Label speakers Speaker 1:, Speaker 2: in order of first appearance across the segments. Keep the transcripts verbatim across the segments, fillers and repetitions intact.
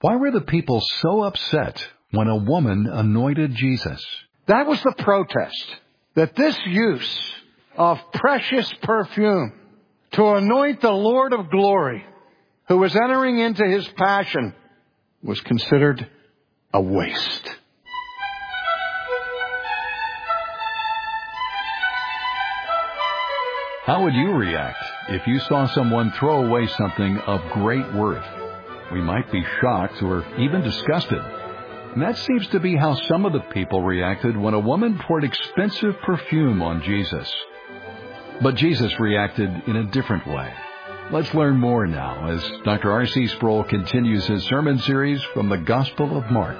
Speaker 1: Why were the people so upset when a woman anointed Jesus?
Speaker 2: That was the protest, that this use of precious perfume to anoint the Lord of glory, who was entering into his passion, was considered a waste.
Speaker 1: How would you react if you saw someone throw away something of great worth? We might be shocked or even disgusted. And that seems to be how some of the people reacted when a woman poured expensive perfume on Jesus. But Jesus reacted in a different way. Let's learn more now as Doctor R C Sproul continues his sermon series from the Gospel of Mark.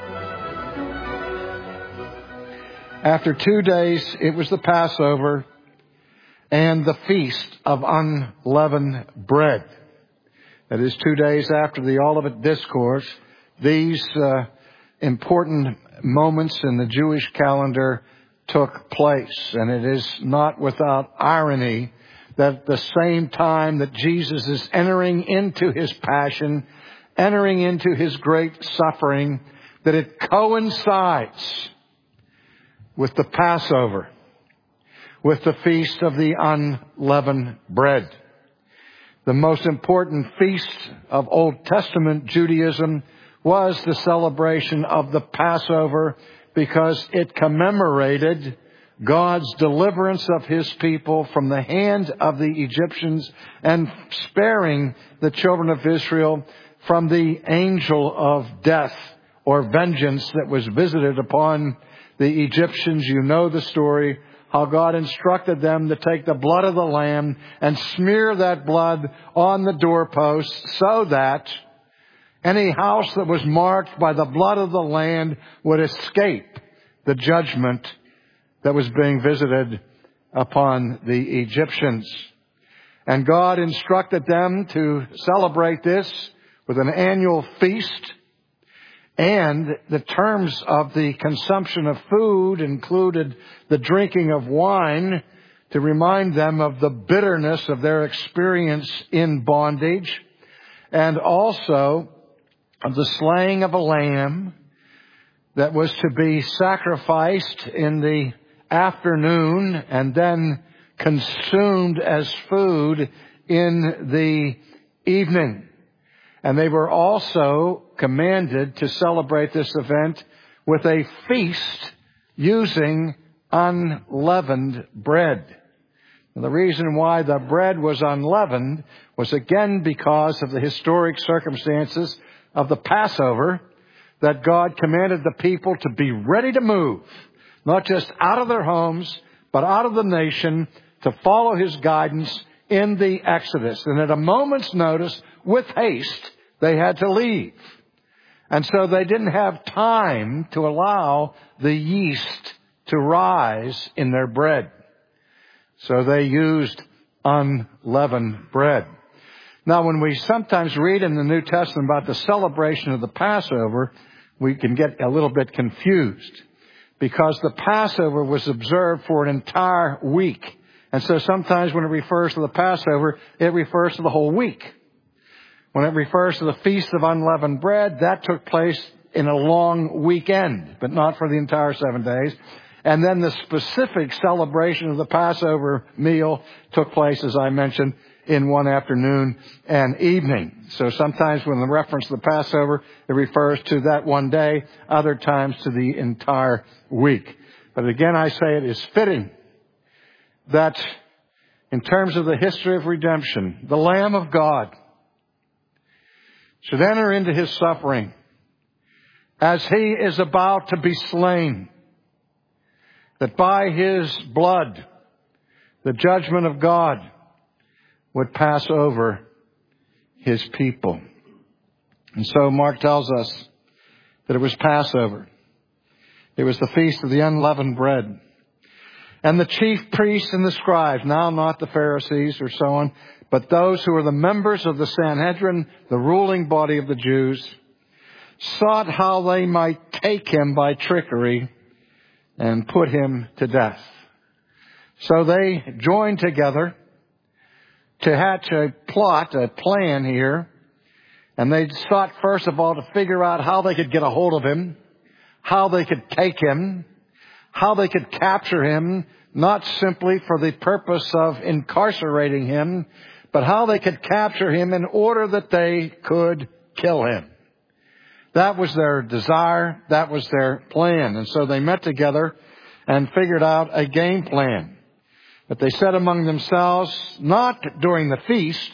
Speaker 2: After two days, it was the Passover and the Feast of Unleavened Bread. That is two days after the Olivet Discourse. These uh, important moments in the Jewish calendar took place. And it is not without irony that at the same time that Jesus is entering into his passion, entering into his great suffering, that it coincides with the Passover, with the Feast of the Unleavened Bread. The most important feast of Old Testament Judaism was the celebration of the Passover because it commemorated God's deliverance of his people from the hand of the Egyptians and sparing the children of Israel from the angel of death or vengeance that was visited upon the Egyptians. You know the story, how God instructed them to take the blood of the lamb and smear that blood on the doorposts so that any house that was marked by the blood of the lamb would escape the judgment that was being visited upon the Egyptians. And God instructed them to celebrate this with an annual feast. And the terms of the consumption of food included the drinking of wine to remind them of the bitterness of their experience in bondage, and also of the slaying of a lamb that was to be sacrificed in the afternoon and then consumed as food in the evening. And they were also commanded to celebrate this event with a feast using unleavened bread. And the reason why the bread was unleavened was again because of the historic circumstances of the Passover, that God commanded the people to be ready to move, not just out of their homes, but out of the nation to follow his guidance in the Exodus. And at a moment's notice, with haste, they had to leave. And so they didn't have time to allow the yeast to rise in their bread. So they used unleavened bread. Now, when we sometimes read in the New Testament about the celebration of the Passover, we can get a little bit confused because the Passover was observed for an entire week. And so sometimes when it refers to the Passover, it refers to the whole week. When it refers to the Feast of Unleavened Bread, that took place in a long weekend, but not for the entire seven days. And then the specific celebration of the Passover meal took place, as I mentioned, in one afternoon and evening. So sometimes when the reference to the Passover, it refers to that one day, other times to the entire week. But again, I say it is fitting that in terms of the history of redemption, the Lamb of God should enter into his suffering as he is about to be slain, that by his blood, the judgment of God would pass over his people. And so Mark tells us that it was Passover. It was the Feast of the Unleavened Bread. And the chief priests and the scribes, now not the Pharisees or so on, but those who were the members of the Sanhedrin, the ruling body of the Jews, sought how they might take him by trickery and put him to death. So they joined together to hatch a plot, a plan here, And they sought, first of all, to figure out how they could get a hold of him, how they could take him, how they could capture him, not simply for the purpose of incarcerating him, but how they could capture him in order that they could kill him. That was their desire. That was their plan. And so they met together and figured out a game plan. But they said among themselves, not during the feast,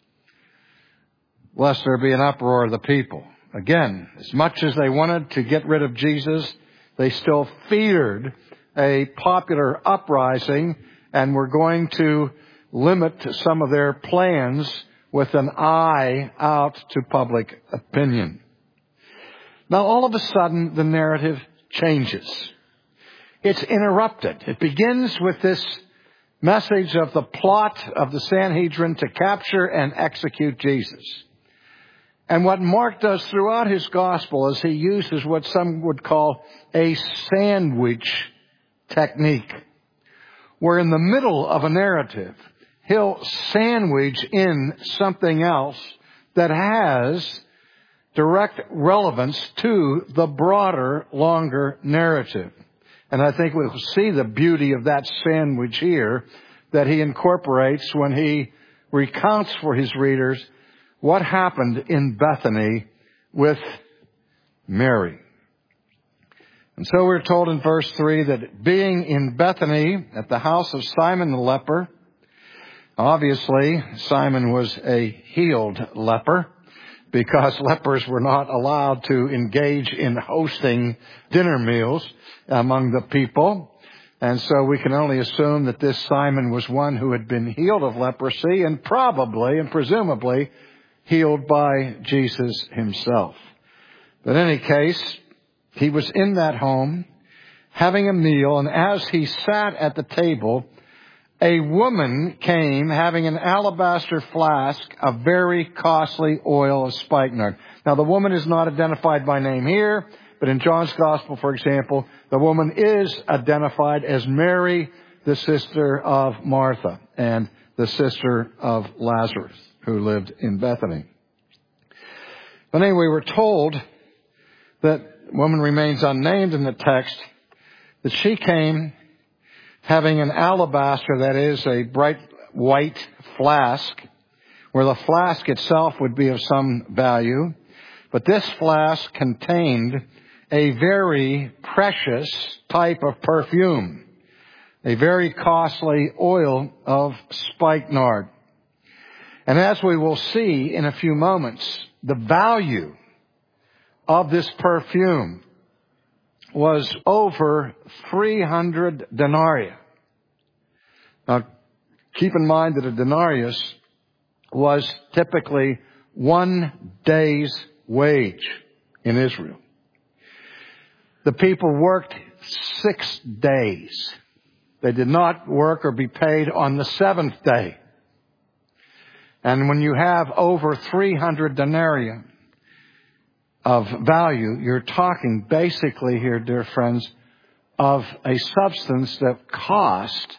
Speaker 2: lest there be an uproar of the people. Again, as much as they wanted to get rid of Jesus, they still feared a popular uprising and were going to limit some of their plans with an eye out to public opinion. Now, all of a sudden, the narrative changes. It's interrupted. It begins with this message of the plot of the Sanhedrin to capture and execute Jesus. And what Mark does throughout his gospel is he uses what some would call a sandwich technique, where in the middle of a narrative, he'll sandwich in something else that has direct relevance to the broader, longer narrative. And I think we'll see the beauty of that sandwich here that he incorporates when he recounts for his readers what happened in Bethany with Mary. And so we're told in verse three that being in Bethany at the house of Simon the leper, obviously Simon was a healed leper because lepers were not allowed to engage in hosting dinner meals among the people. And so we can only assume that this Simon was one who had been healed of leprosy and probably and presumably healed by Jesus himself. But in any case, he was in that home having a meal, and as he sat at the table, a woman came having an alabaster flask of very costly oil of spikenard. Now, the woman is not identified by name here, but in John's Gospel, for example, the woman is identified as Mary, the sister of Martha, and the sister of Lazarus, who lived in Bethany. But anyway, we're told that the woman remains unnamed in the text, that she came having an alabaster, that is a bright white flask, where the flask itself would be of some value. But this flask contained a very precious type of perfume, a very costly oil of spikenard. And as we will see in a few moments, the value of this perfume was over three hundred denarii. Now, keep in mind that a denarius was typically one day's wage in Israel. The people worked six days. They did not work or be paid on the seventh day. And when you have over three hundred denarii of value, you're talking basically here, dear friends, of a substance that cost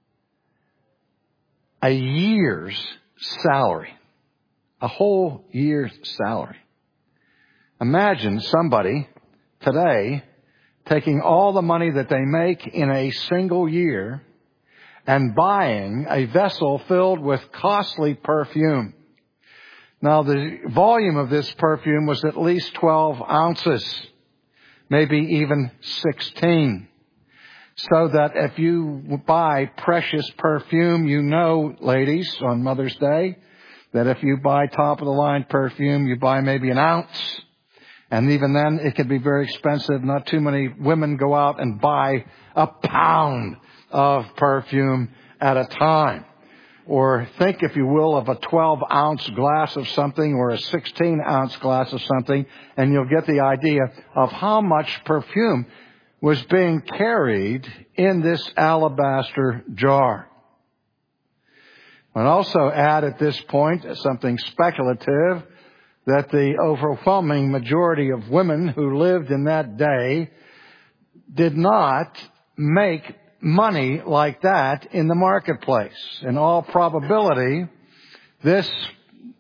Speaker 2: a year's salary, a whole year's salary. Imagine somebody today taking all the money that they make in a single year and buying a vessel filled with costly perfume. Now, the volume of this perfume was at least twelve ounces, maybe even sixteen. So that if you buy precious perfume, you know, ladies, on Mother's Day, that if you buy top-of-the-line perfume, you buy maybe an ounce. And even then, it can be very expensive. Not too many women go out and buy a pound of perfume at a time. Or think, if you will, of a twelve-ounce glass of something or a sixteen-ounce glass of something, and you'll get the idea of how much perfume was being carried in this alabaster jar. I'd also add at this point something speculative, that the overwhelming majority of women who lived in that day did not make money like that in the marketplace. In all probability, this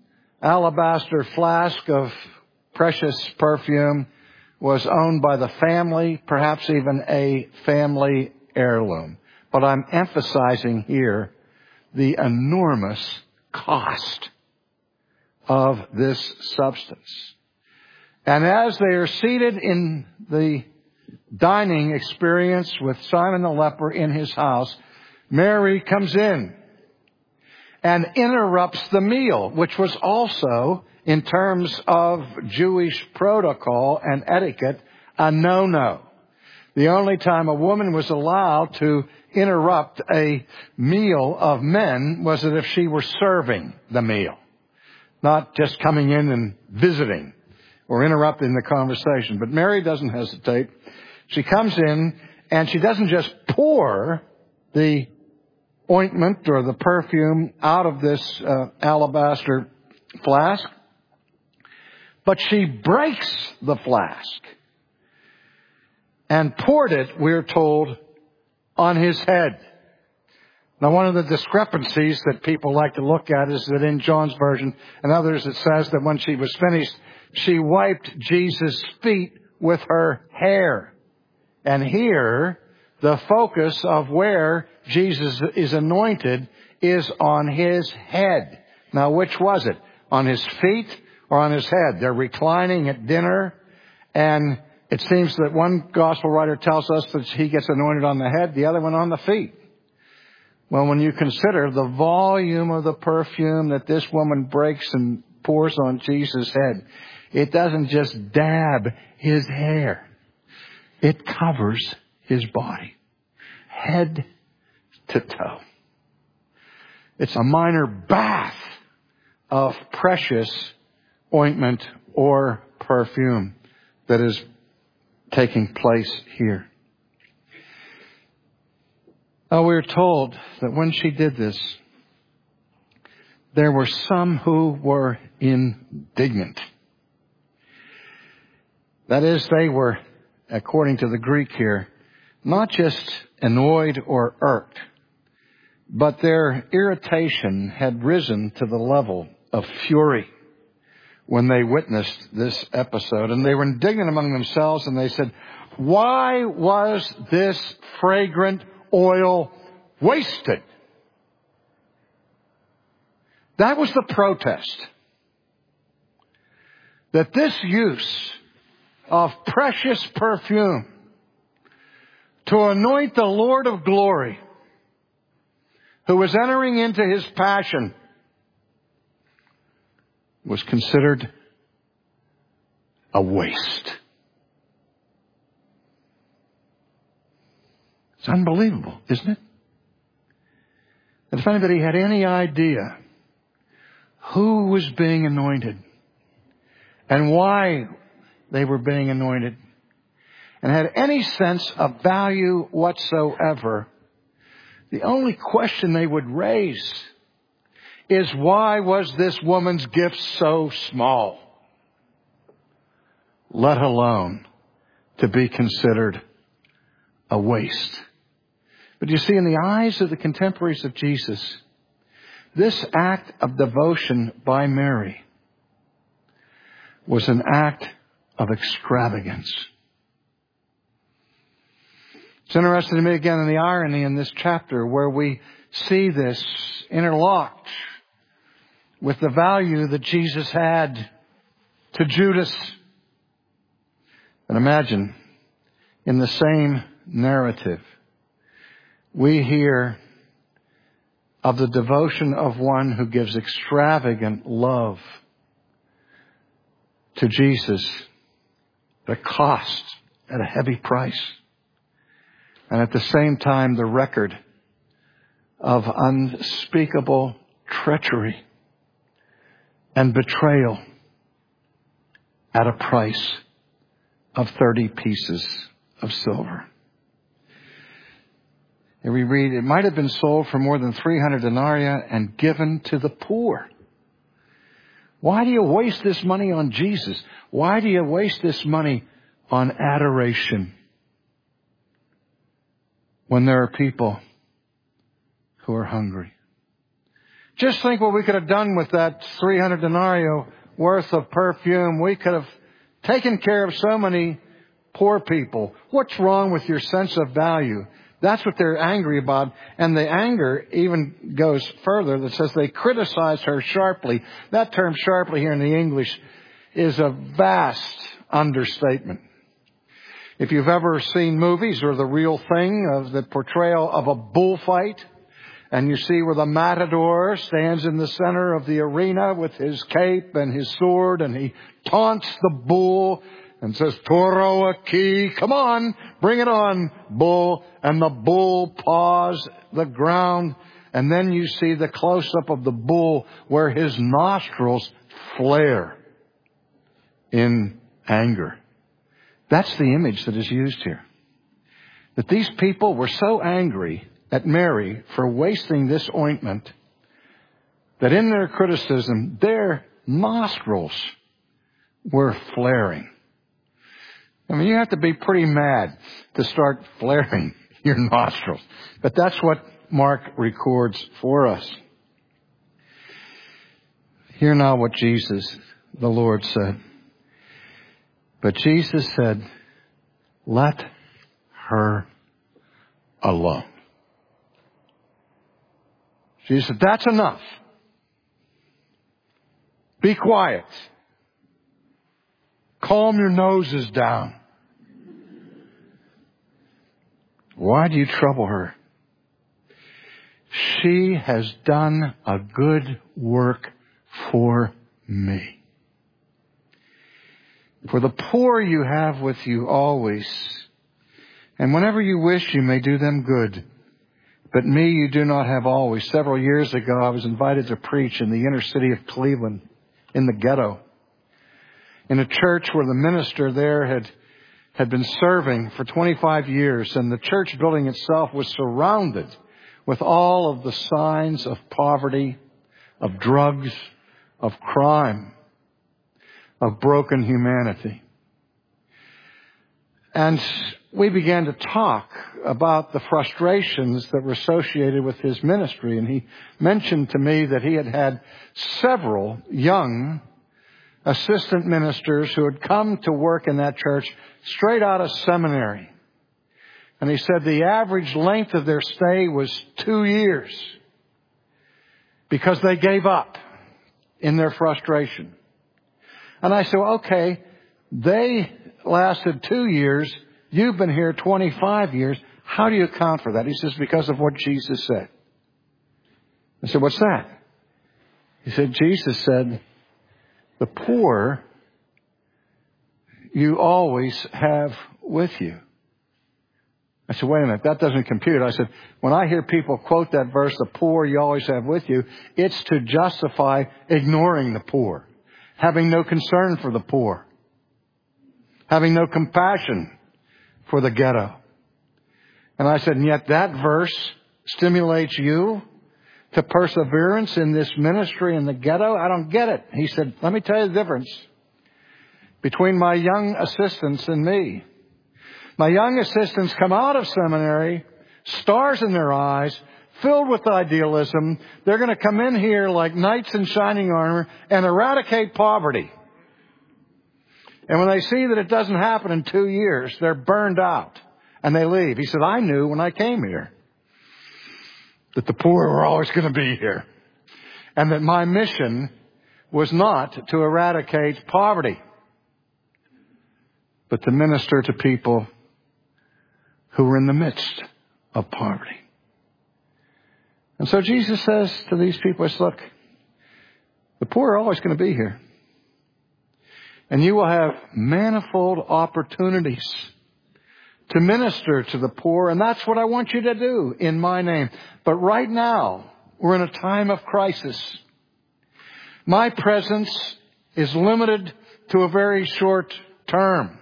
Speaker 2: alabaster flask of precious perfume was owned by the family, perhaps even a family heirloom. But I'm emphasizing here the enormous cost of this substance. And as they are seated in the dining experience with Simon the leper in his house, Mary comes in and interrupts the meal, which was also, in terms of Jewish protocol and etiquette, a no-no. The only time a woman was allowed to interrupt a meal of men was that if she were serving the meal, not just coming in and visiting or interrupting the conversation. But Mary doesn't hesitate. She comes in and she doesn't just pour the ointment or the perfume out of this uh, alabaster flask, but she breaks the flask and poured it, we're told, on his head. Now, one of the discrepancies that people like to look at is that in John's version and others it says that when she was finished, she wiped Jesus' feet with her hair. And here, the focus of where Jesus is anointed is on his head. Now, which was it? On his feet or on his head? They're reclining at dinner, and it seems that one gospel writer tells us that he gets anointed on the head, the other one on the feet. Well, when you consider the volume of the perfume that this woman breaks and pours on Jesus' head, it doesn't just dab his hair. It covers his body, head to toe. It's a minor bath of precious ointment or perfume that is taking place here. Now, we're told that when she did this, there were some who were indignant. That is, they were, according to the Greek here, not just annoyed or irked, but their irritation had risen to the level of fury when they witnessed this episode. And they were indignant among themselves, and they said, "Why was this fragrant oil wasted?" That was the protest. That this use of precious perfume to anoint the Lord of glory, who was entering into his passion, was considered a waste. It's unbelievable, isn't it? And if anybody had any idea who was being anointed and why they were being anointed, and had any sense of value whatsoever, the only question they would raise is, why was this woman's gift so small, let alone to be considered a waste? But you see, in the eyes of the contemporaries of Jesus, this act of devotion by Mary was an act of extravagance. It's interesting to me, again, in the irony in this chapter where we see this interlocked with the value that Jesus had to Judas. And imagine, in the same narrative, we hear of the devotion of one who gives extravagant love to Jesus at a cost, at a heavy price. And at the same time, the record of unspeakable treachery and betrayal at a price of thirty pieces of silver. And we read, it might have been sold for more than three hundred denarii and given to the poor. Why do you waste this money on Jesus? Why do you waste this money on adoration when there are people who are hungry? Just think what we could have done with that three hundred denarii worth of perfume. We could have taken care of so many poor people. What's wrong with your sense of value? That's what they're angry about. And the anger even goes further. That says they criticize her sharply. That term sharply here in the English is a vast understatement. If you've ever seen movies or the real thing of the portrayal of a bullfight, and you see where the matador stands in the center of the arena with his cape and his sword, and he taunts the bull and says, "Toro aquí, come on, bring it on, bull." And the bull paws the ground. And then you see the close-up of the bull where his nostrils flare in anger. That's the image that is used here. That these people were so angry at Mary for wasting this ointment that in their criticism, their nostrils were flaring. I mean, you have to be pretty mad to start flaring your nostrils. But that's what Mark records for us. Hear now what Jesus, the Lord, said. But Jesus said, "Let her alone." Jesus said, "That's enough. Be quiet. Calm your noses down. Why do you trouble her? She has done a good work for me. For the poor you have with you always, and whenever you wish you may do them good. But me you do not have always." Several years ago, I was invited to preach in the inner city of Cleveland, in the ghetto, in a church where the minister there had, had been serving for twenty-five years, and the church building itself was surrounded with all of the signs of poverty, of drugs, of crime, of broken humanity. And we began to talk about the frustrations that were associated with his ministry. And he mentioned to me that he had had several young assistant ministers who had come to work in that church straight out of seminary. And he said the average length of their stay was two years because they gave up in their frustration. And I said, well, okay, they lasted two years. You've been here twenty-five years. How do you account for that? He says, because of what Jesus said. I said, what's that? He said, Jesus said, the poor you always have with you. I said, wait a minute, that doesn't compute. I said, when I hear people quote that verse, the poor you always have with you, it's to justify ignoring the poor, having no concern for the poor, having no compassion for the ghetto. And I said, and yet that verse stimulates you to perseverance in this ministry in the ghetto? I don't get it. He said, let me tell you the difference between my young assistants and me. My young assistants come out of seminary, stars in their eyes, filled with idealism. They're going to come in here like knights in shining armor and eradicate poverty. And when they see that it doesn't happen in two years, they're burned out and they leave. He said, I knew when I came here that the poor were always going to be here and that my mission was not to eradicate poverty, but to minister to people who were in the midst of poverty. And so Jesus says to these people, look, the poor are always going to be here. And you will have manifold opportunities to minister to the poor. And that's what I want you to do in my name. But right now, we're in a time of crisis. My presence is limited to a very short term.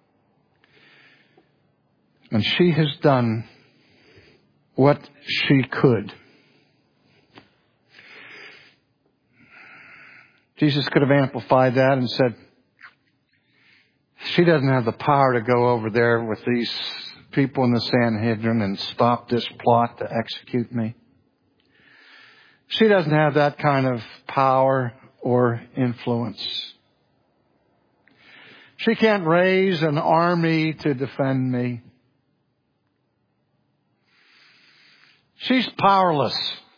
Speaker 2: And she has done what she could. Jesus could have amplified that and said, she doesn't have the power to go over there with these people in the Sanhedrin and stop this plot to execute me. She doesn't have that kind of power or influence. She can't raise an army to defend me. She's powerless.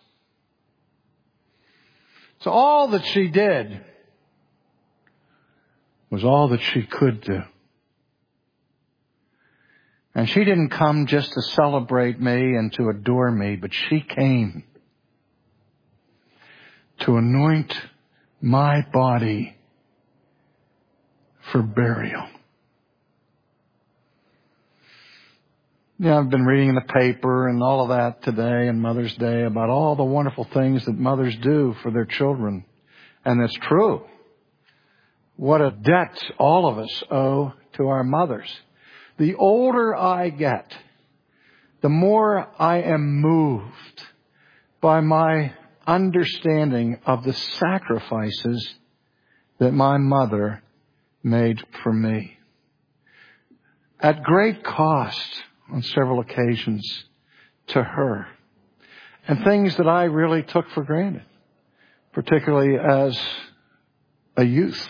Speaker 2: So all that she did was all that she could do. And she didn't come just to celebrate me and to adore me, but she came to anoint my body for burial. Yeah, I've been reading in the paper and all of that today and Mother's Day about all the wonderful things that mothers do for their children. And it's true. What a debt all of us owe to our mothers. The older I get, the more I am moved by my understanding of the sacrifices that my mother made for me. At great cost on several occasions to her. And things that I really took for granted, particularly as a youth.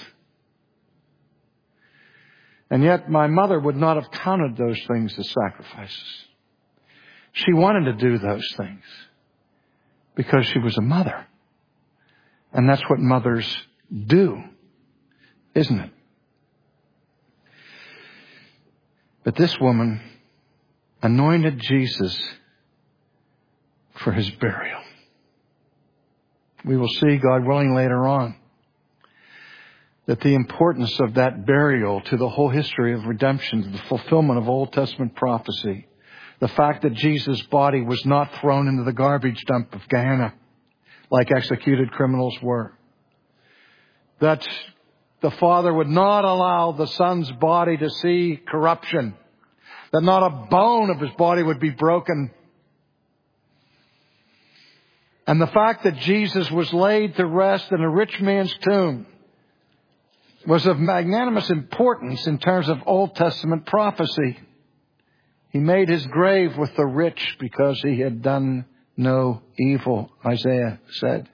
Speaker 2: And yet my mother would not have counted those things as sacrifices. She wanted to do those things because she was a mother. And that's what mothers do, isn't it? But this woman anointed Jesus for his burial. We will see, God willing, later on that the importance of that burial to the whole history of redemption, to the fulfillment of Old Testament prophecy, the fact that Jesus' body was not thrown into the garbage dump of Gehenna like executed criminals were, that the Father would not allow the Son's body to see corruption, that not a bone of his body would be broken. And the fact that Jesus was laid to rest in a rich man's tomb was of magnanimous importance in terms of Old Testament prophecy. He made his grave with the rich because he had done no evil, Isaiah said.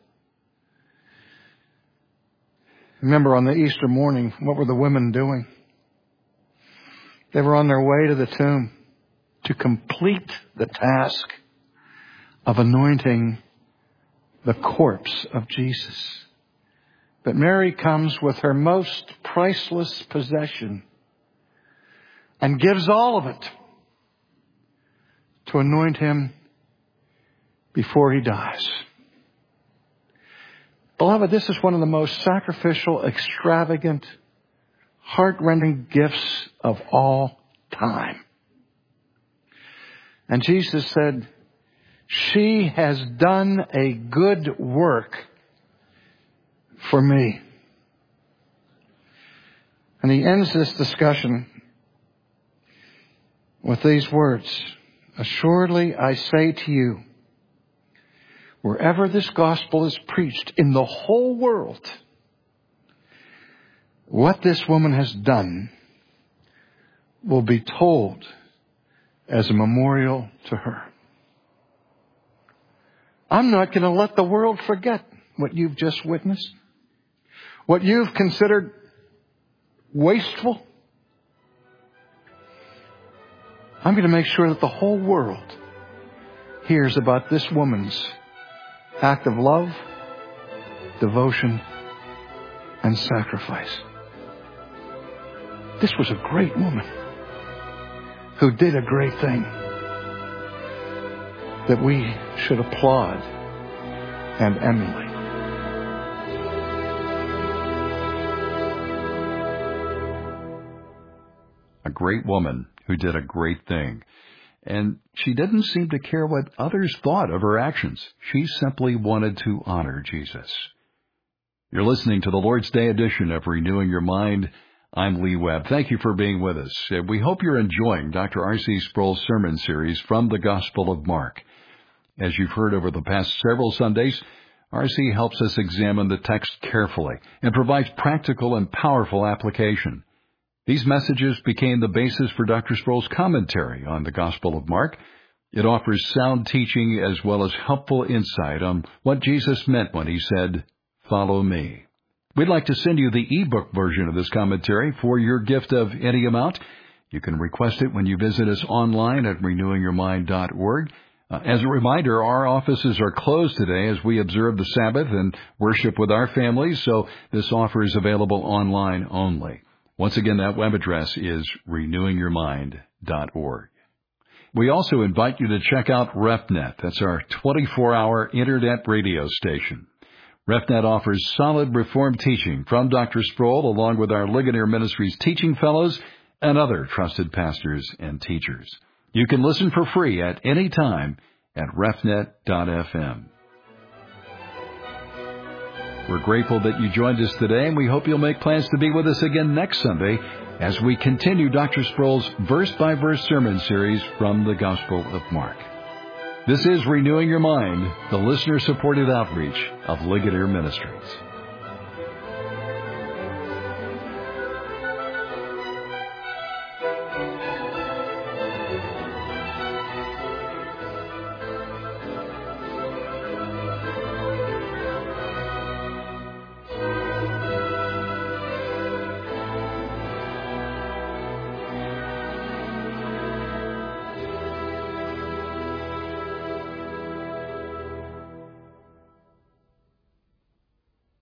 Speaker 2: Remember, on the Easter morning, what were the women doing? They were on their way to the tomb to complete the task of anointing the corpse of Jesus. But Mary comes with her most priceless possession and gives all of it to anoint him before he dies. Beloved, this is one of the most sacrificial, extravagant, heart-rending gifts of all time. And Jesus said, she has done a good work for me. And he ends this discussion with these words, assuredly I say to you, wherever this gospel is preached in the whole world, what this woman has done will be told as a memorial to her. I'm not going to let the world forget what you've just witnessed, what you've considered wasteful. I'm going to make sure that the whole world hears about this woman's act of love, devotion, and sacrifice. This was a great woman who did a great thing that we should applaud and emulate.
Speaker 1: A great woman who did a great thing. And she didn't seem to care what others thought of her actions. She simply wanted to honor Jesus. You're listening to the Lord's Day edition of Renewing Your Mind. I'm Lee Webb. Thank you for being with us. We hope you're enjoying Doctor R C Sproul's sermon series from the Gospel of Mark. As you've heard over the past several Sundays, R C helps us examine the text carefully and provides practical and powerful application. These messages became the basis for Doctor Sproul's commentary on the Gospel of Mark, It offers sound teaching as well as helpful insight on what Jesus meant when he said, "Follow me." We'd like to send you the ebook version of this commentary for your gift of any amount. You can request it when you visit us online at renewing your mind dot org. Uh, as a reminder, our offices are closed today as we observe the Sabbath and worship with our families, so this offer is available online only. Once again, that web address is renewing your mind dot org. We also invite you to check out RefNet. That's our twenty-four hour Internet radio station. RefNet offers solid Reformed teaching from Doctor Sproul, along with our Ligonier Ministries teaching fellows and other trusted pastors and teachers. You can listen for free at any time at refnet dot f m. We're grateful that you joined us today, and we hope you'll make plans to be with us again next Sunday as we continue Doctor Sproul's verse-by-verse sermon series from the Gospel of Mark. This is Renewing Your Mind, the listener-supported outreach of Ligonier Ministries.